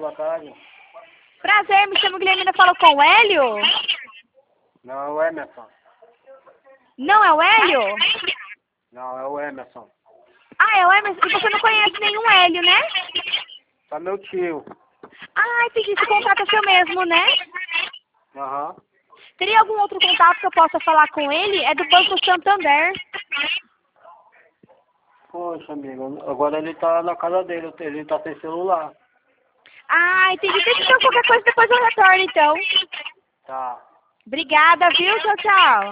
boa tarde. Prazer, me chamo Guilhermina, falo com o Hélio? Não, é o Emerson. Não é o Hélio? Não, é o Emerson. Ah, é o Emerson. E você não conhece nenhum Hélio, né? Só meu tio. Ah, entendi. Esse contato é seu mesmo, né? Aham. Teria algum outro contato que eu possa falar com ele? É do Banco Santander. Poxa, amigo, agora ele tá na casa dele, ele tá sem celular. Ah, entendi. Deixa eu qualquer coisa, depois eu retorno, então. Tá. Obrigada, viu? Tchau, tchau.